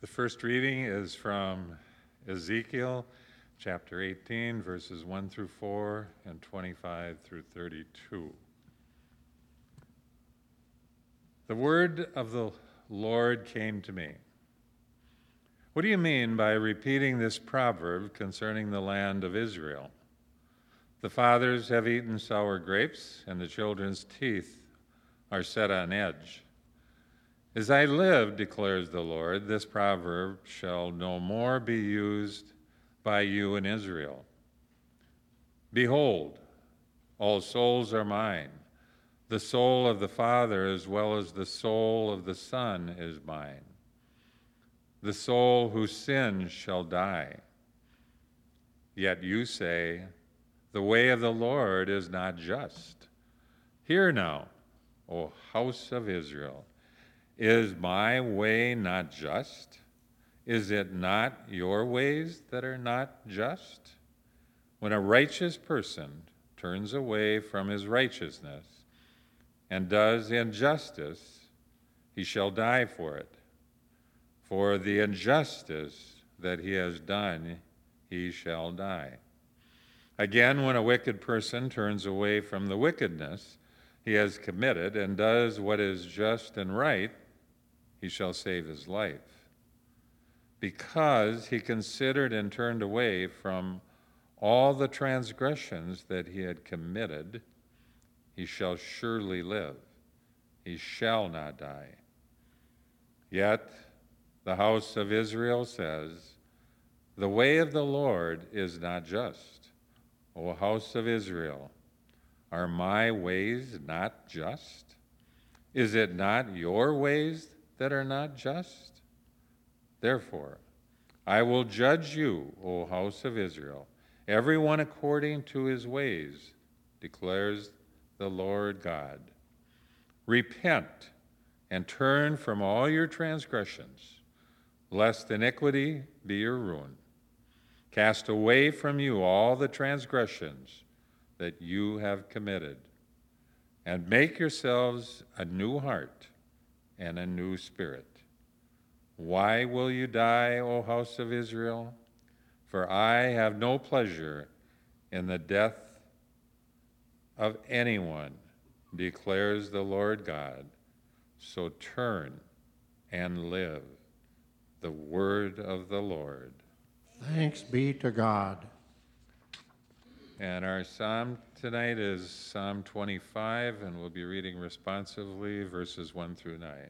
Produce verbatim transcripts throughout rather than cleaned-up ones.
The first reading is from Ezekiel chapter eighteen, verses one through four and twenty-five through thirty-two. The word of the Lord came to me. What do you mean by repeating this proverb concerning the land of Israel? The fathers have eaten sour grapes, and the children's teeth are set on edge. As I live, declares the Lord, this proverb shall no more be used by you in Israel. Behold, all souls are mine. The soul of the Father as well as the soul of the Son is mine. The soul who sins shall die. Yet you say, the way of the Lord is not just. Hear now, O house of Israel. Is my way not just? Is it not your ways that are not just? When a righteous person turns away from his righteousness and does injustice, he shall die for it. For the injustice that he has done, he shall die. Again, when a wicked person turns away from the wickedness he has committed and does what is just and right, he shall save his life. Because he considered and turned away from all the transgressions that he had committed, he shall surely live. He shall not die. Yet the house of Israel says, the way of the Lord is not just. O house of Israel, are my ways not just? Is it not your ways that are not just? Therefore, I will judge you, O house of Israel, everyone according to his ways, declares the Lord God. Repent and turn from all your transgressions, lest iniquity be your ruin. Cast away from you all the transgressions that you have committed, and make yourselves a new heart and a new spirit. Why will you die, O house of Israel? For I have no pleasure in the death of anyone, declares the Lord God. So turn and live. The word of the Lord. Thanks be to God. And our psalm tonight is Psalm twenty-five, and we'll be reading responsively verses one through nine.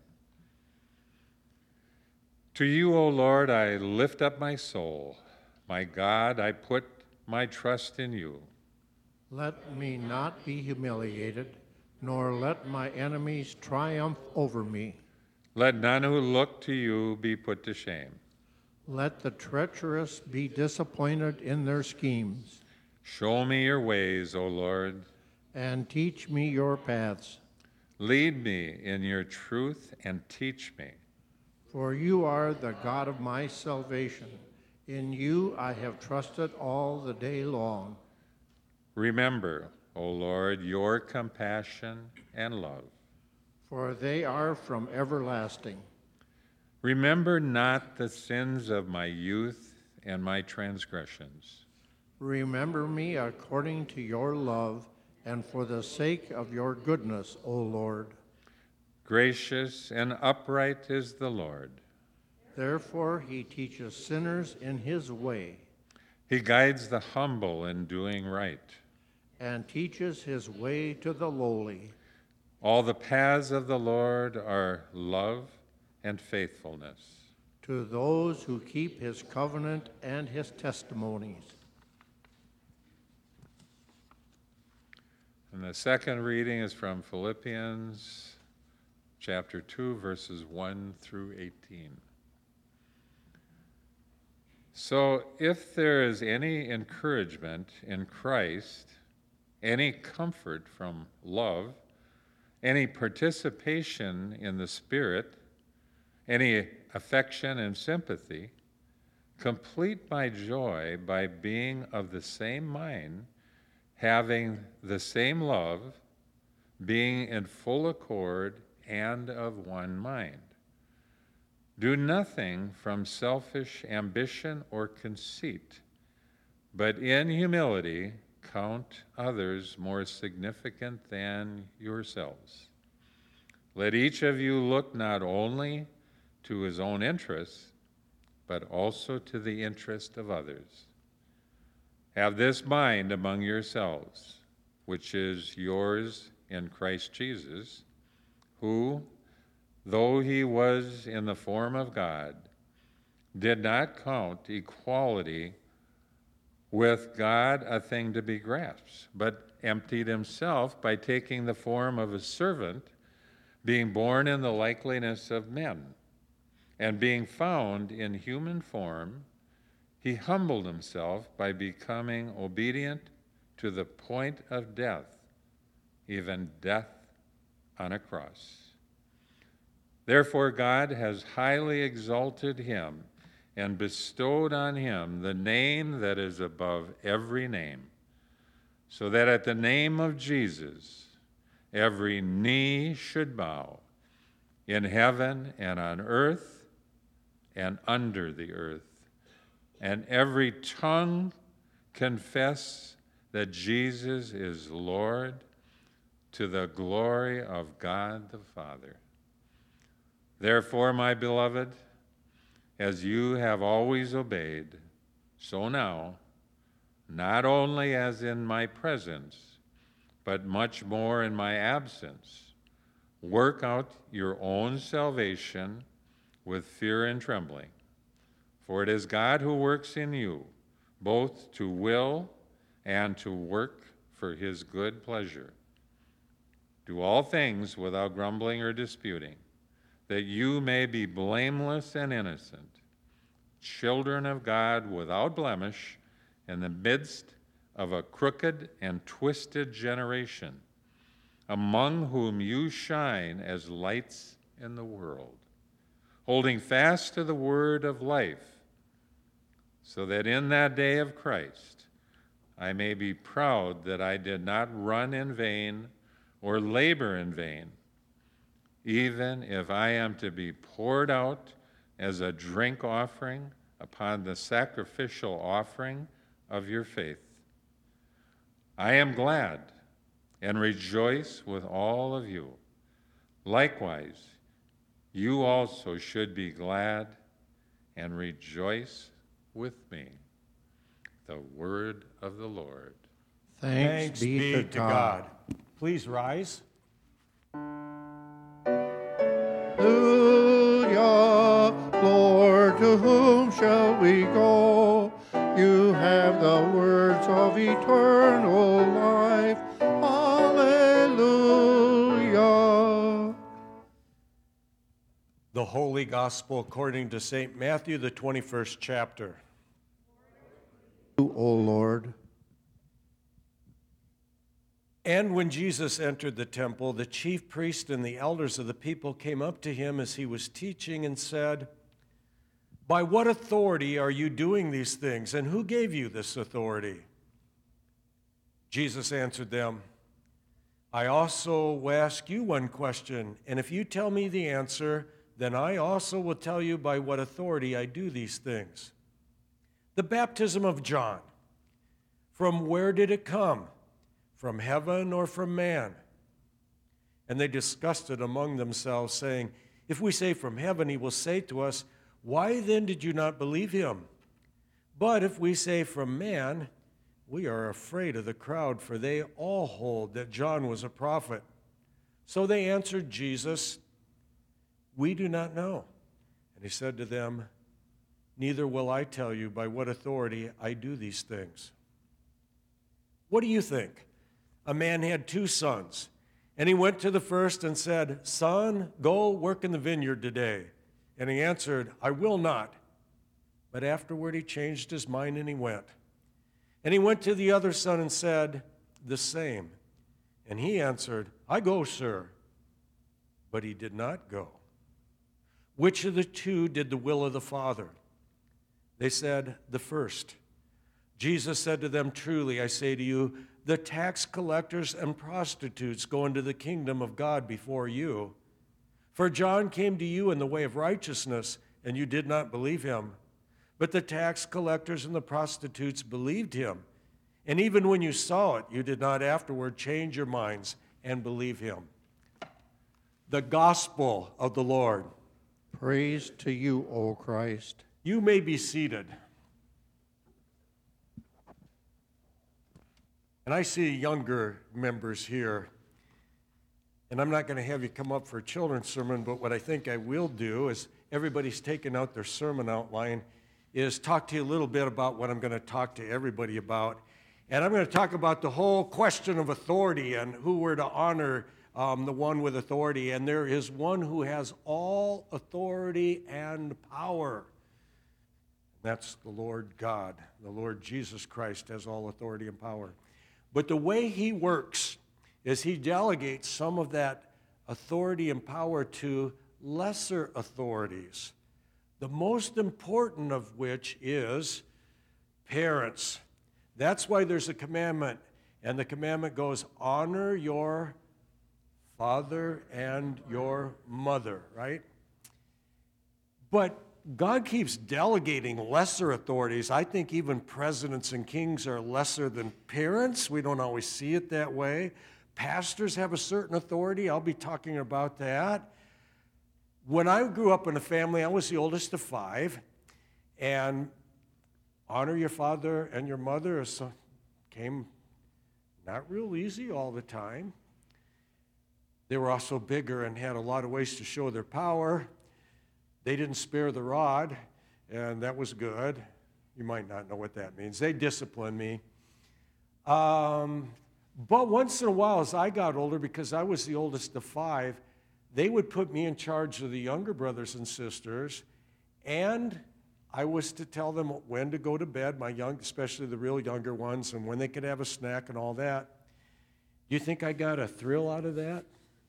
To you, O Lord, I lift up my soul. My God, I put my trust in you. Let me not be humiliated, nor let my enemies triumph over me. Let none who look to you be put to shame. Let the treacherous be disappointed in their schemes. Show me your ways, O Lord, and teach me your paths. Lead me in your truth and teach me. For you are the God of my salvation. In you I have trusted all the day long. Remember, O Lord, your compassion and love. For they are from everlasting. Remember not the sins of my youth and my transgressions. Remember me according to your love and for the sake of your goodness, O Lord. Gracious and upright is the Lord. Therefore he teaches sinners in his way. He guides the humble in doing right. And teaches his way to the lowly. All the paths of the Lord are love and faithfulness. To those who keep his covenant and his testimonies. And the second reading is from Philippians chapter two, verses one through eighteen. So if there is any encouragement in Christ, any comfort from love, any participation in the Spirit, any affection and sympathy, complete my joy by being of the same mind, having the same love, being in full accord and of one mind. Do nothing from selfish ambition or conceit, but in humility count others more significant than yourselves. Let each of you look not only to his own interests, but also to the interest of others. Have this mind among yourselves, which is yours in Christ Jesus, who, though he was in the form of God, did not count equality with God a thing to be grasped, but emptied himself by taking the form of a servant, being born in the likeness of men. And being found in human form, he humbled himself by becoming obedient to the point of death, even death on a cross. Therefore, God has highly exalted him and bestowed on him the name that is above every name, so that at the name of Jesus, every knee should bow, in heaven and on earth and under the earth, and every tongue confess that Jesus is Lord, to the glory of God the Father. Therefore, my beloved, as you have always obeyed, so now, not only as in my presence, but much more in my absence, work out your own salvation with fear and trembling. For it is God who works in you, both to will and to work for his good pleasure. Do all things without grumbling or disputing, that you may be blameless and innocent, children of God without blemish, in the midst of a crooked and twisted generation, among whom you shine as lights in the world, holding fast to the word of life, so that in that day of Christ I may be proud that I did not run in vain or labor in vain, even if I am to be poured out as a drink offering upon the sacrificial offering of your faith. I am glad and rejoice with all of you. Likewise, you also should be glad and rejoice with me. The word of the Lord. Thanks, Thanks be, be to, to God. God. Please rise. Hallelujah, Lord, to whom shall we go? You have the words of eternal life. Hallelujah. The Holy Gospel according to Saint Matthew, the twenty-first chapter. You, O Lord. And when Jesus entered the temple, the chief priests and the elders of the people came up to him as he was teaching and said, "By what authority are you doing these things, and who gave you this authority?" Jesus answered them, "I also will ask you one question, and if you tell me the answer, then I also will tell you by what authority I do these things. The baptism of John, from where did it come? From heaven or from man?" And they discussed it among themselves, saying, "If we say from heaven, he will say to us, 'Why then did you not believe him?' But if we say from man, we are afraid of the crowd, for they all hold that John was a prophet." So they answered Jesus, "We do not know." And he said to them, "Neither will I tell you by what authority I do these things. What do you think? A man had two sons, and he went to the first and said, 'Son, go work in the vineyard today.' And he answered, 'I will not.' But afterward he changed his mind and he went. And he went to the other son and said the same. And he answered, 'I go, sir.' But he did not go. Which of the two did the will of the Father?" They said, "The first." Jesus said to them, "Truly, I say to you, the tax collectors and prostitutes go into the kingdom of God before you. For John came to you in the way of righteousness, and you did not believe him. But the tax collectors and the prostitutes believed him. And even when you saw it, you did not afterward change your minds and believe him. The gospel of the Lord. Praise to you, O Christ. You may be seated. And I see younger members here. And I'm not going to have you come up for a children's sermon, but what I think I will do is everybody's taken out their sermon outline, is talk to you a little bit about what I'm going to talk to everybody about. And I'm going to talk about the whole question of authority and who we're to honor, um, the one with authority. And there is one who has all authority and power. That's the Lord God. The Lord Jesus Christ has all authority and power. But the way he works is he delegates some of that authority and power to lesser authorities, the most important of which is parents. That's why there's a commandment, and the commandment goes, honor your father and your mother, right? But God keeps delegating lesser authorities. I think even presidents and kings are lesser than parents. We don't always see it that way. Pastors have a certain authority. I'll be talking about that. When I grew up in a family, I was the oldest of five, and honor your father and your mother came not real easy all the time. They were also bigger and had a lot of ways to show their power. They didn't spare the rod, and that was good. You might not know what that means. They disciplined me. Um... But once in a while, as I got older, because I was the oldest of five, they would put me in charge of the younger brothers and sisters, and I was to tell them when to go to bed, my young, especially the real younger ones, and when they could have a snack and all that. Do you think I got a thrill out of that?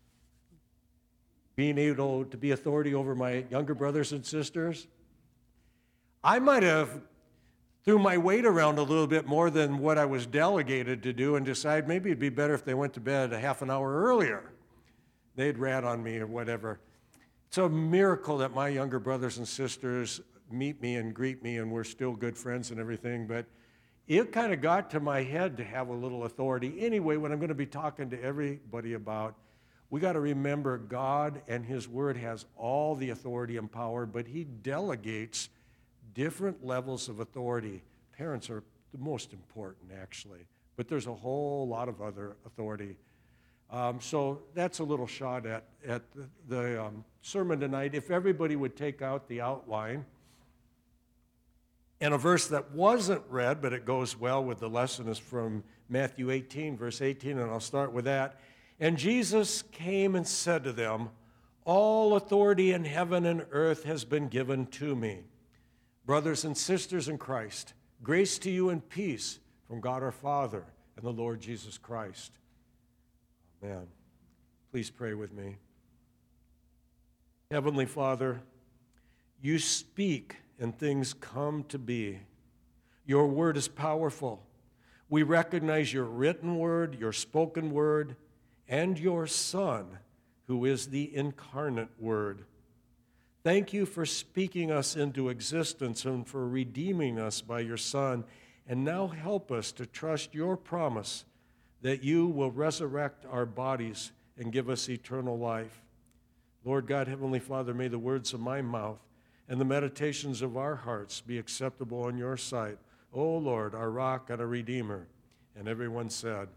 Being able to be authority over my younger brothers and sisters? I might have threw my weight around a little bit more than what I was delegated to do and decided maybe it'd be better if they went to bed a half an hour earlier. They'd rat on me or whatever. It's a miracle that my younger brothers and sisters meet me and greet me, and we're still good friends and everything, but it kind of got to my head to have a little authority. Anyway, what I'm going to be talking to everybody about, we got to remember God and his word has all the authority and power, but he delegates different levels of authority. Parents are the most important, actually, but there's a whole lot of other authority. Um, so that's a little shot at, at the, the um, sermon tonight. If everybody would take out the outline, and a verse that wasn't read, but it goes well with the lesson, is from Matthew eighteen, verse eighteen, and I'll start with that. And Jesus came and said to them, all authority in heaven and earth has been given to me. Brothers and sisters in Christ, grace to you and peace from God our Father and the Lord Jesus Christ. Amen. Please pray with me. Heavenly Father, you speak and things come to be. Your word is powerful. We recognize your written word, your spoken word, and your Son, who is the incarnate word. Thank you for speaking us into existence and for redeeming us by your Son. And now help us to trust your promise that you will resurrect our bodies and give us eternal life. Lord God, Heavenly Father, may the words of my mouth and the meditations of our hearts be acceptable in your sight. O Lord, our rock and our redeemer. And everyone said,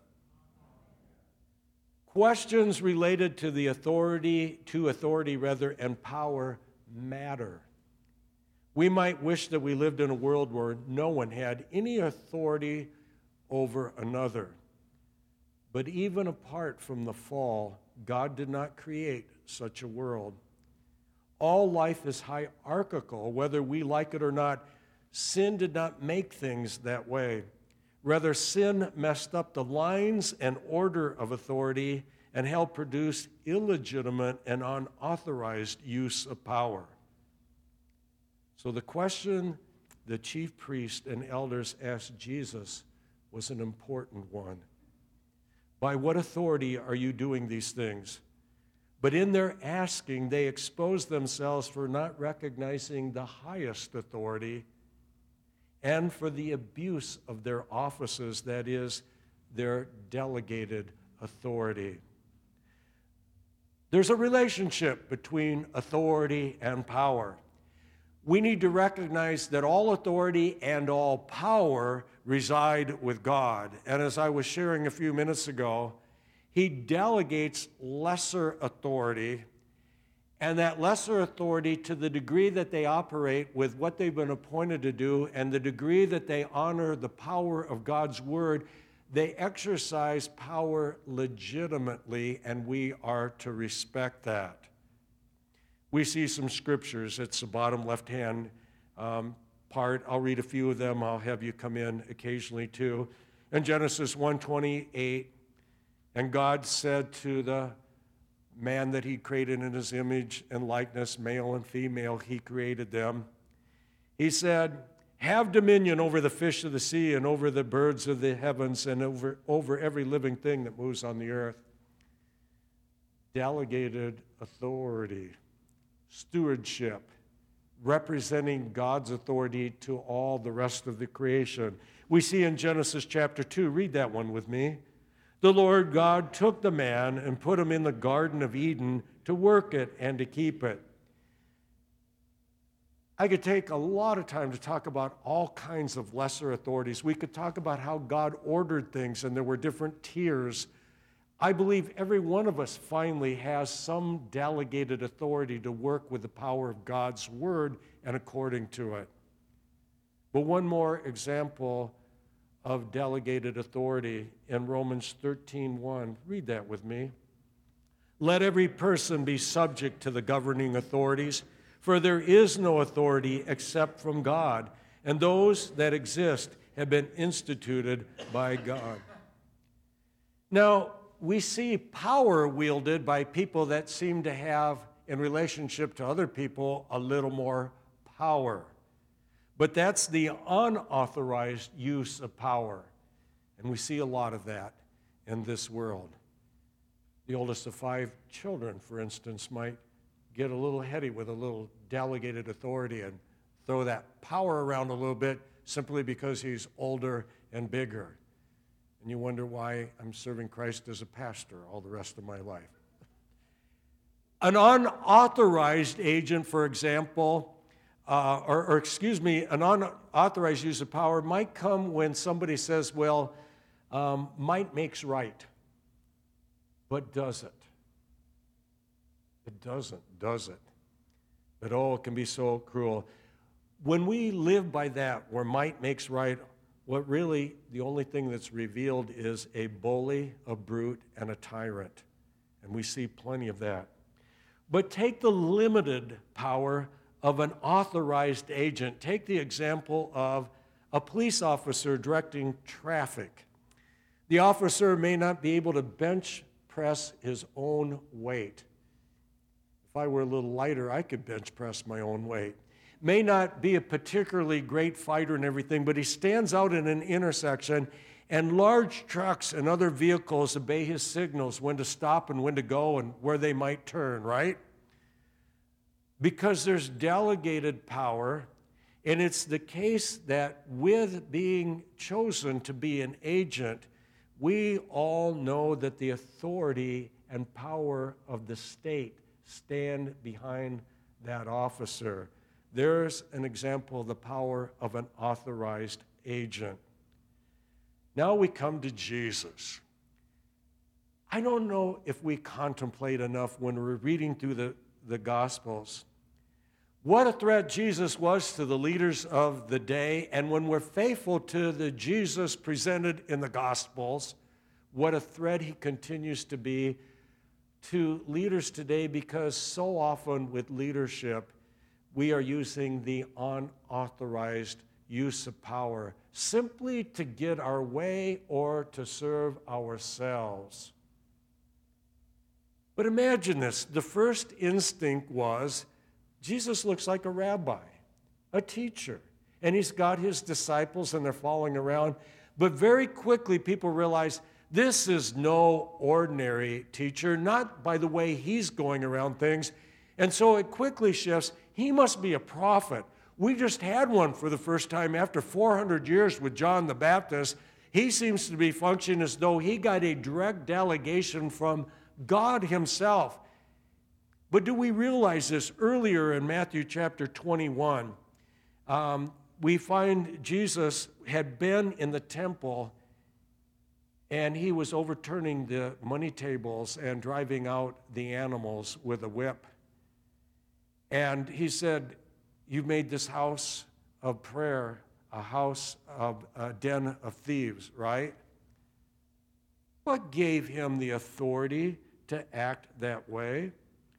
questions related to the authority, to authority rather, and power matter. We might wish that we lived in a world where no one had any authority over another. But even apart from the fall, God did not create such a world. All life is hierarchical, whether we like it or not. Sin did not make things that way. Rather, sin messed up the lines and order of authority and helped produce illegitimate and unauthorized use of power. So the question the chief priest and elders asked Jesus was an important one. By what authority are you doing these things? But in their asking, they expose themselves for not recognizing the highest authority and for the abuse of their offices, that is, their delegated authority. There's a relationship between authority and power. We need to recognize that all authority and all power reside with God. And as I was sharing a few minutes ago, He delegates lesser authority, and that lesser authority, to the degree that they operate with what they've been appointed to do and the degree that they honor the power of God's word, they exercise power legitimately, and we are to respect that. We see some scriptures. It's the bottom left-hand um, part. I'll read a few of them. I'll have you come in occasionally too. In Genesis one twenty-eight, and God said to the man that He created in His image and likeness, male and female, He created them. He said, "Have dominion over the fish of the sea and over the birds of the heavens and over, over every living thing that moves on the earth." Delegated authority, stewardship, representing God's authority to all the rest of the creation. We see in Genesis chapter two, read that one with me. "The Lord God took the man and put him in the Garden of Eden to work it and to keep it." I could take a lot of time to talk about all kinds of lesser authorities. We could talk about how God ordered things and there were different tiers. I believe every one of us finally has some delegated authority to work with the power of God's word and according to it. But one more example of delegated authority in Romans thirteen one. Read that with me. "Let every person be subject to the governing authorities, for there is no authority except from God, and those that exist have been instituted by God." Now, we see power wielded by people that seem to have, in relationship to other people, a little more power. But that's the unauthorized use of power. And we see a lot of that in this world. The oldest of five children, for instance, might get a little heady with a little delegated authority and throw that power around a little bit simply because he's older and bigger. And you wonder why I'm serving Christ as a pastor all the rest of my life. An unauthorized agent, for example, uh, or, or excuse me, an unauthorized use of power might come when somebody says, well, um, might makes right. But does it? It doesn't, does it? But oh, it can be so cruel. When we live by that, where might makes right, what really, the only thing that's revealed is a bully, a brute, and a tyrant. And we see plenty of that. But take the limited power of an authorized agent. Take the example of a police officer directing traffic. The officer may not be able to bench press his own weight. If I were a little lighter, I could bench press my own weight. May not be a particularly great fighter and everything, but he stands out in an intersection, and large trucks and other vehicles obey his signals when to stop and when to go and where they might turn, right? Because there's delegated power, and it's the case that with being chosen to be an agent, we all know that the authority and power of the state stand behind that officer. There's an example of the power of an authorized agent. Now we come to Jesus. I don't know if we contemplate enough when we're reading through the, the Gospels what a threat Jesus was to the leaders of the day, and when we're faithful to the Jesus presented in the Gospels, what a threat he continues to be to leaders today, because so often with leadership, we are using the unauthorized use of power simply to get our way or to serve ourselves. But imagine this. The first instinct was, Jesus looks like a rabbi, a teacher, and he's got his disciples and they're following around. But very quickly people realize This is no ordinary teacher, not by the way he's going around things. And so it quickly shifts. He must be a prophet. We just had one for the first time after four hundred years with John the Baptist. He seems to be functioning as though he got a direct delegation from God himself. But do we realize this? Earlier in Matthew chapter twenty-one, um, we find Jesus had been in the temple and he was overturning the money tables and driving out the animals with a whip. And he said, "You've made this house of prayer a house of a den of thieves," right? What gave him the authority to act that way?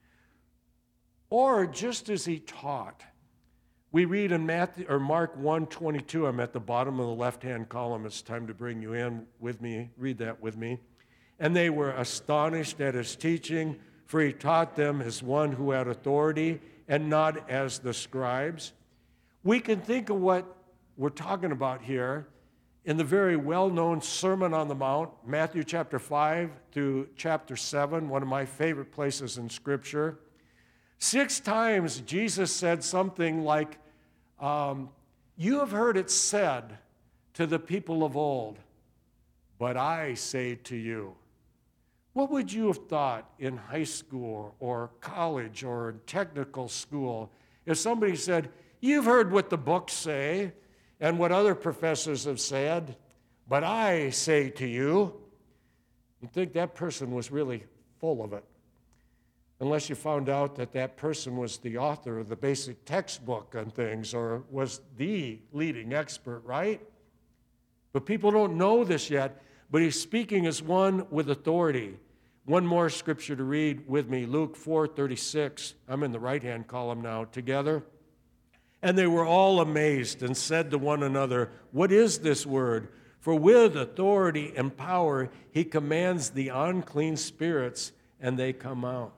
Or just as he taught, we read in Matthew or Mark one twenty-two, I'm at the bottom of the left-hand column. It's time to bring you in with me. Read that with me. "And they were astonished at his teaching, for he taught them as one who had authority and not as the scribes." We can think of what we're talking about here in the very well-known Sermon on the Mount, Matthew chapter five through chapter seven, one of my favorite places in Scripture. Six times Jesus said something like, um, "You have heard it said to the people of old, but I say to you." What would you have thought in high school or college or technical school if somebody said, "You've heard what the books say and what other professors have said, but I say to you"? You'd think that person was really full of it, unless you found out that that person was the author of the basic textbook on things or was the leading expert, right? But people don't know this yet, but he's speaking as one with authority. One more scripture to read with me, Luke four thirty-six. I'm in the right-hand column now, together. "And they were all amazed and said to one another, 'What is this word? For with authority and power he commands the unclean spirits, and they come out.'"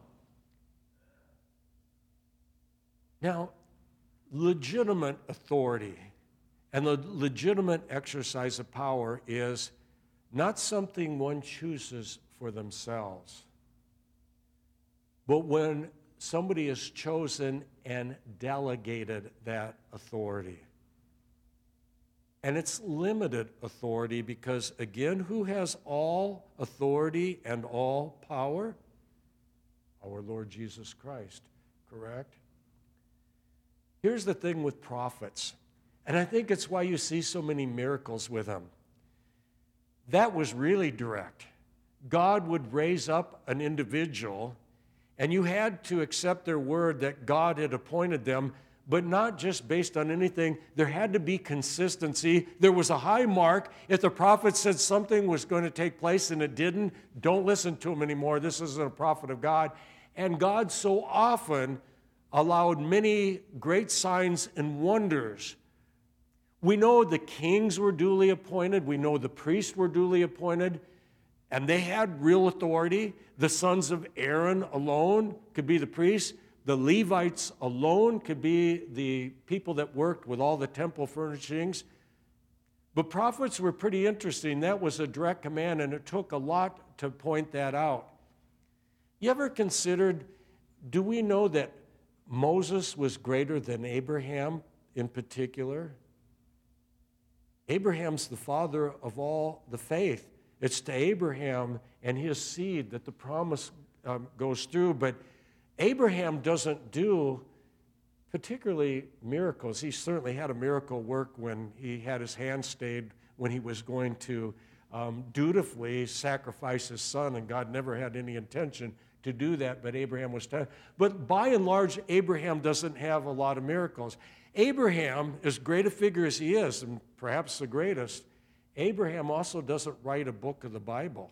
Now, legitimate authority and the legitimate exercise of power is not something one chooses for themselves, but when somebody has chosen and delegated that authority. And it's limited authority because, again, who has all authority and all power? Our Lord Jesus Christ, correct? Here's the thing with prophets, and I think it's why you see so many miracles with them. That was really direct. God would raise up an individual, and you had to accept their word that God had appointed them, but not just based on anything. There had to be consistency. There was a high mark. If the prophet said something was going to take place and it didn't, don't listen to him anymore. This isn't a prophet of God. And God so often allowed many great signs and wonders. We know the kings were duly appointed. We know the priests were duly appointed, and they had real authority. The sons of Aaron alone could be the priests. The Levites alone could be the people that worked with all the temple furnishings. But prophets were pretty interesting. That was a direct command, and it took a lot to point that out. You ever considered, do we know that Moses was greater than Abraham in particular? Abraham's the father of all the faith. It's to Abraham and his seed that the promise um, goes through. But Abraham doesn't do particularly miracles. He certainly had a miracle work when he had his hand stayed when he was going to um, dutifully sacrifice his son, and God never had any intention to do that, but Abraham was tempted. But by and large, Abraham doesn't have a lot of miracles. Abraham, as great a figure as he is, and perhaps the greatest, Abraham also doesn't write a book of the Bible.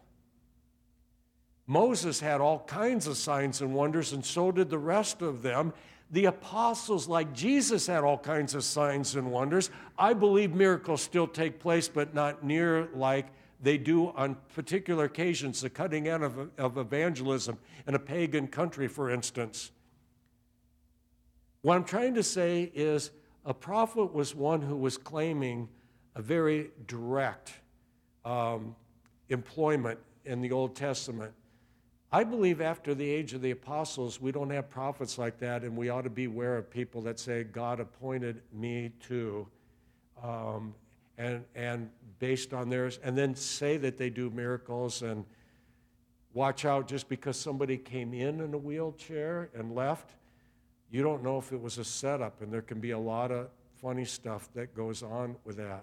Moses had all kinds of signs and wonders, and so did the rest of them. The apostles, like Jesus, had all kinds of signs and wonders. I believe miracles still take place, but not near like they do on particular occasions, the cutting end of, of evangelism in a pagan country, for instance. What I'm trying to say is a prophet was one who was claiming a very direct um, employment in the Old Testament. I believe after the age of the apostles, we don't have prophets like that, and we ought to be aware of people that say, God appointed me to, um, and, and based on theirs, and then say that they do miracles, and watch out just because somebody came in in a wheelchair and left. You don't know if it was a setup, and there can be a lot of funny stuff that goes on with that.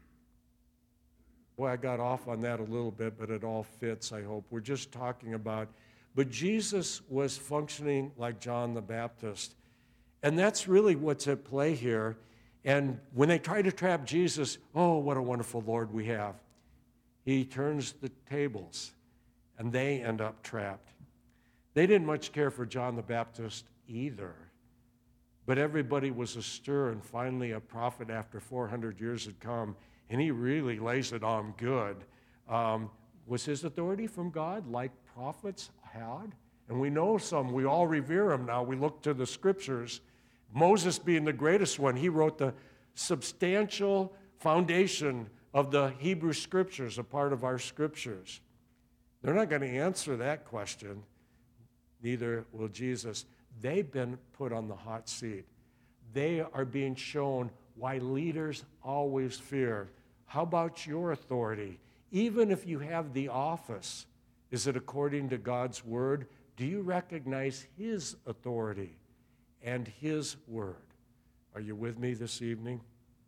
Boy, I got off on that a little bit, but it all fits, I hope. We're just talking about, but Jesus was functioning like John the Baptist. And that's really what's at play here. And when they try to trap Jesus, oh, what a wonderful Lord we have. He turns the tables, and they end up trapped. They didn't much care for John the Baptist either. But everybody was astir, and finally a prophet after four hundred years had come, and he really lays it on good. Um, was his authority from God like prophets had? And we know some, we all revere him now. We look to the scriptures. Moses being the greatest one, he wrote the substantial foundation of the Hebrew scriptures, a part of our scriptures. They're not going to answer that question. Neither will Jesus. They've been put on the hot seat. They are being shown why leaders always fear. How about your authority? Even if you have the office, is it according to God's word? Do you recognize his authority and his word? Are you with me this evening?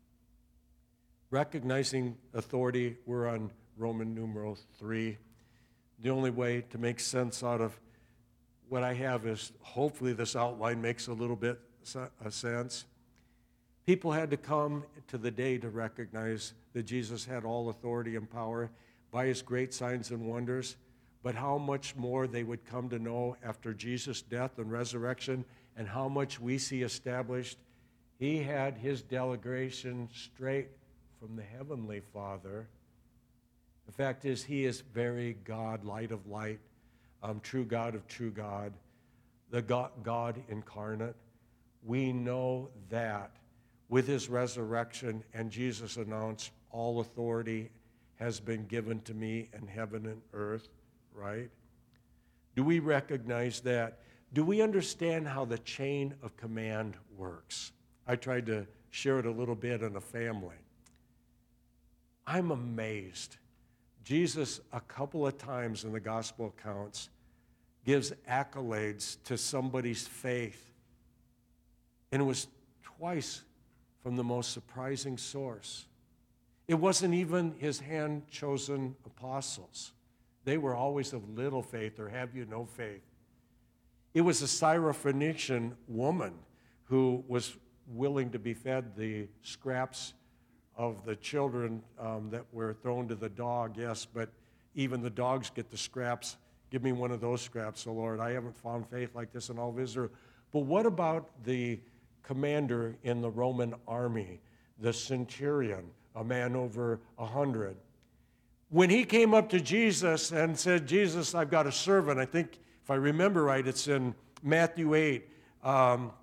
Recognizing authority, we're on Roman numeral three. The only way to make sense out of what I have is hopefully this outline makes a little bit of sense. People had to come to the day to recognize that Jesus had all authority and power by his great signs and wonders, but how much more they would come to know after Jesus' death and resurrection, and how much we see established. He had his delegation straight from the Heavenly Father. The fact is, he is very God, light of light, um, true God of true God, the God, God incarnate. We know that with his resurrection, and Jesus announced, all authority has been given to me in heaven and earth, right? Do we recognize that? Do we understand how the chain of command works? I tried to share it a little bit in a family. I'm amazed. Jesus, a couple of times in the gospel accounts, gives accolades to somebody's faith. And it was twice from the most surprising source. It wasn't even his hand-chosen apostles. They were always of little faith, or have you no faith. It was a Syrophoenician woman who was willing to be fed the scraps of the children um, that were thrown to the dog, yes, but even the dogs get the scraps. Give me one of those scraps, O Lord. I haven't found faith like this in all of Israel. But what about the commander in the Roman army, the centurion, a man over a hundred? When he came up to Jesus and said, Jesus, I've got a servant, I think, if I remember right, it's in Matthew eight, um,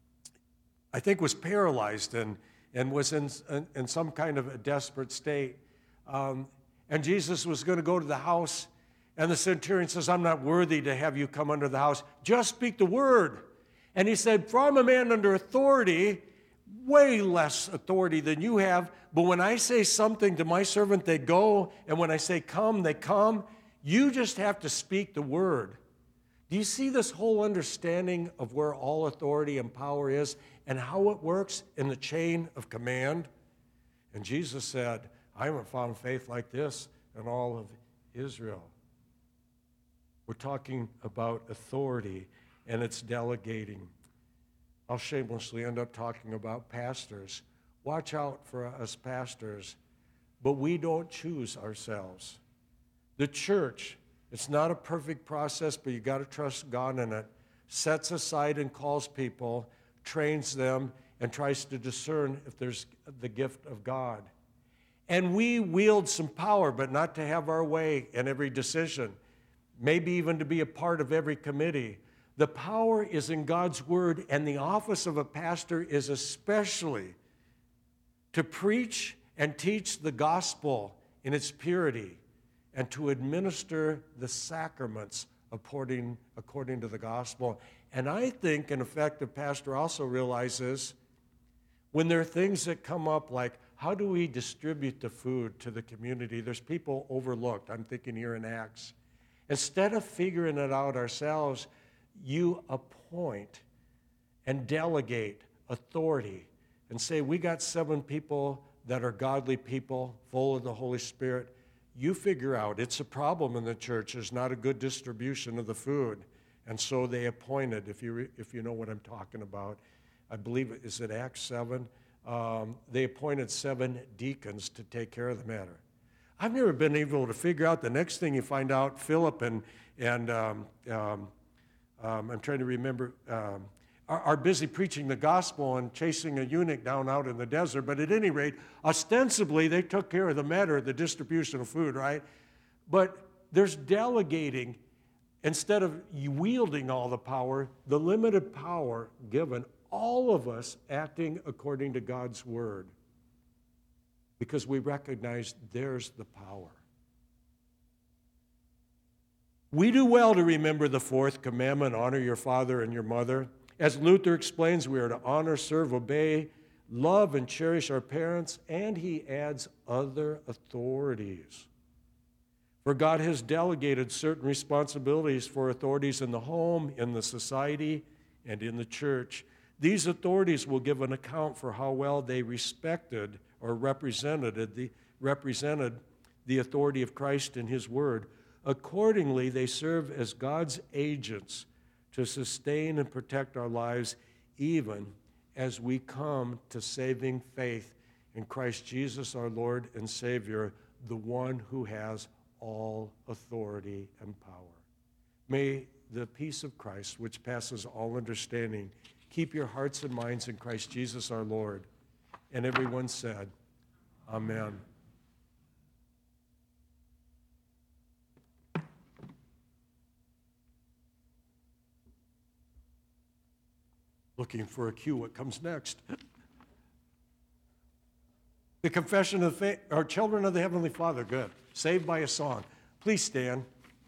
I think was paralyzed and, and was in, in, in some kind of a desperate state. Um, and Jesus was going to go to the house, and the centurion says, I'm not worthy to have you come under the house. Just speak the word. And he said, for I'm a man under authority, way less authority than you have, but when I say something to my servant, they go, and when I say come, they come. You just have to speak the word. Do you see this whole understanding of where all authority and power is and how it works in the chain of command? And Jesus said, I haven't found faith like this in all of Israel. We're talking about authority, and it's delegating. I'll shamelessly end up talking about pastors. Watch out for us pastors, but we don't choose ourselves. The church, it's not a perfect process, but you got to trust God in it, sets aside and calls people, trains them, and tries to discern if there's the gift of God. And we wield some power, but not to have our way in every decision, maybe even to be a part of every committee. The power is in God's word, and the office of a pastor is especially to preach and teach the gospel in its purity and to administer the sacraments according, according to the gospel. And I think an effective pastor also realizes when there are things that come up like, how do we distribute the food to the community? There's people overlooked. I'm thinking here in Acts. Instead of figuring it out ourselves, you appoint and delegate authority and say, we got seven people that are godly people, full of the Holy Spirit. You figure out. It's a problem in the church. There's not a good distribution of the food. And so they appointed, if you, re, if you know what I'm talking about, I believe, is it Acts seven? Um, they appointed seven deacons to take care of the matter. I've never been able to figure out. The next thing you find out, Philip and, and um, um, um, I'm trying to remember, um, are, are busy preaching the gospel and chasing a eunuch down out in the desert. But at any rate, ostensibly, they took care of the matter of the distribution of food, right? But there's delegating. Instead of wielding all the power, the limited power given, all of us acting according to God's word, because we recognize there's the power. We do well to remember the fourth commandment, honor your father and your mother. As Luther explains, we are to honor, serve, obey, love, and cherish our parents, and he adds other authorities. For God has delegated certain responsibilities for authorities in the home, in the society, and in the church. These authorities will give an account for how well they respected or represented the, represented the authority of Christ in his word. Accordingly, they serve as God's agents to sustain and protect our lives even as we come to saving faith in Christ Jesus, our Lord and Savior, the one who has all authority and power. May the peace of Christ, which passes all understanding, keep your hearts and minds in Christ Jesus our Lord. And everyone said, Amen. Looking for a cue, what comes next? The confession of faith, our children of the Heavenly Father, good. Saved by a song. Please stand.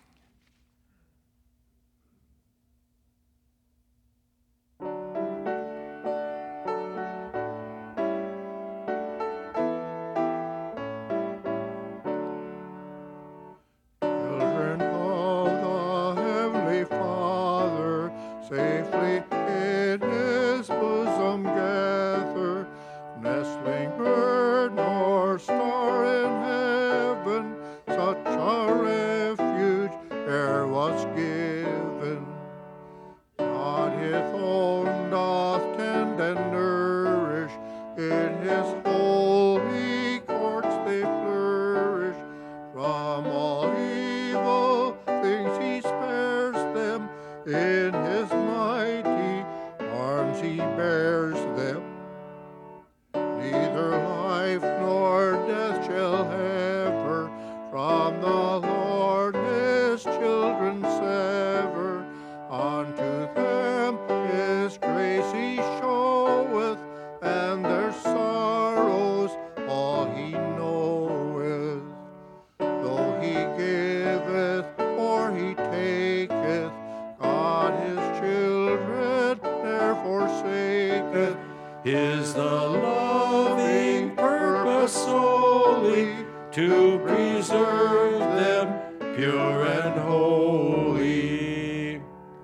Children of the Heavenly Father, safely in his bosom gather, nestling bird nor star in heaven, such a refuge e'er was given. God his own doth tend and nourish, in his holy courts they flourish. From all evil things he spares them, in his mighty arms he bears them. Neither life nor death shall ever from the Lord his children sever. Unto them his grace he showeth, and their sorrows all he knoweth. Though he giveth or he taketh, God his children ne'er forsaketh. Is the loving purpose solely to preserve them pure and holy.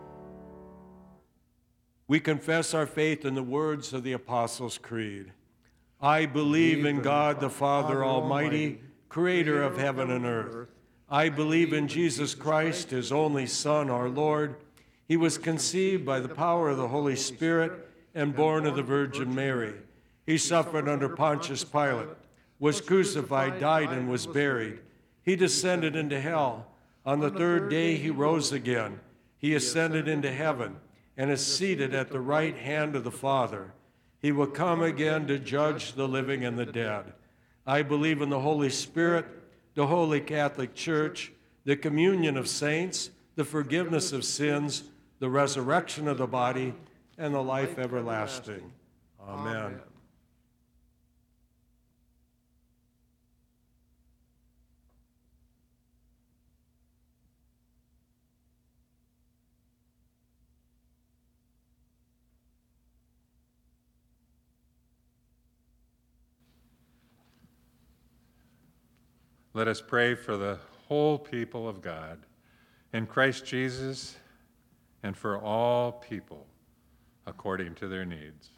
We confess our faith in the words of the Apostles' Creed. I believe in God the Father Almighty, creator of heaven and earth. I believe in Jesus Christ, his only Son, our Lord. He was conceived by the power of the Holy Spirit and born of the Virgin Mary. He suffered under Pontius Pilate, was crucified, died, and was buried. He descended into hell. On the third day he rose again. He ascended into heaven and is seated at the right hand of the Father. He will come again to judge the living and the dead. I believe in the Holy Spirit, the Holy Catholic Church, the communion of saints, the forgiveness of sins, the resurrection of the body, and the life everlasting. Amen. Let us pray for the whole people of God in Christ Jesus and for all people according to their needs.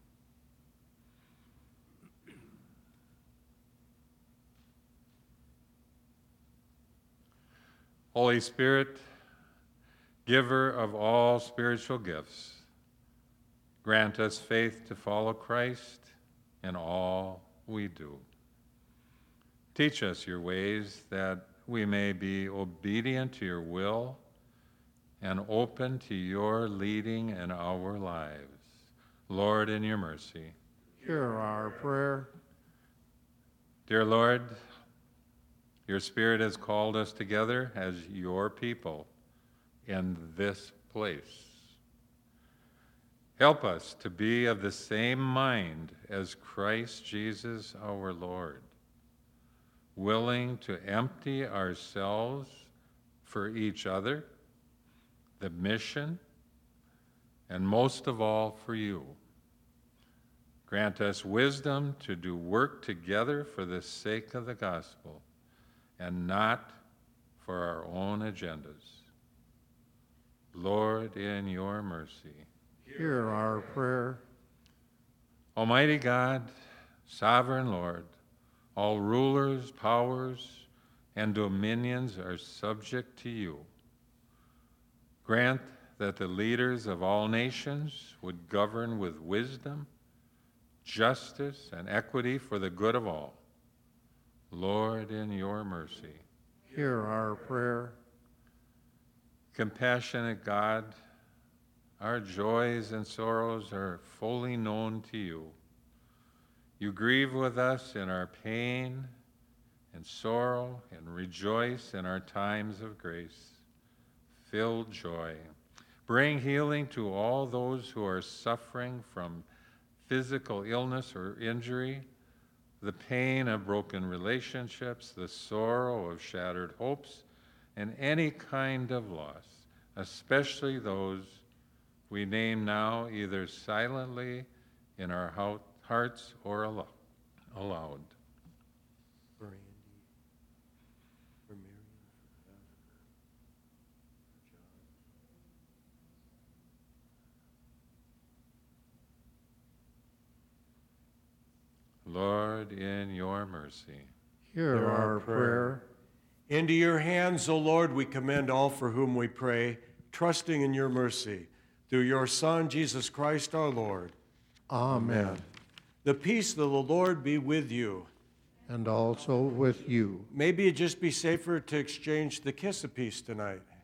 Holy Spirit, giver of all spiritual gifts, grant us faith to follow Christ in all we do. Teach us your ways that we may be obedient to your will and open to your leading in our lives. Lord, in your mercy. Hear our prayer. Dear Lord, your Spirit has called us together as your people in this place. Help us to be of the same mind as Christ Jesus our Lord, willing to empty ourselves for each other, the mission, and most of all for you. Grant us wisdom to do work together for the sake of the gospel and not for our own agendas. Lord, in your mercy. Hear our prayer. Almighty God, sovereign Lord, all rulers, powers, and dominions are subject to you. Grant that the leaders of all nations would govern with wisdom, justice, and equity for the good of all. Lord, in your mercy. Hear our prayer. Compassionate God, our joys and sorrows are fully known to you. You grieve with us in our pain and sorrow and rejoice in our times of grace. Fill joy. Bring healing to all those who are suffering from physical illness or injury, the pain of broken relationships, the sorrow of shattered hopes, and any kind of loss, especially those we name now either silently in our hearts or alo- aloud. For Andy, for Marion, for Beth, for John. Lord, in your mercy. Hear Hear our our prayer. prayer. Into your hands, O Lord, we commend all for whom we pray, trusting in your mercy. Through your Son, Jesus Christ our Lord. Amen. The peace of the Lord be with you. And also with you. Maybe it'd just be safer to exchange the kiss of peace tonight.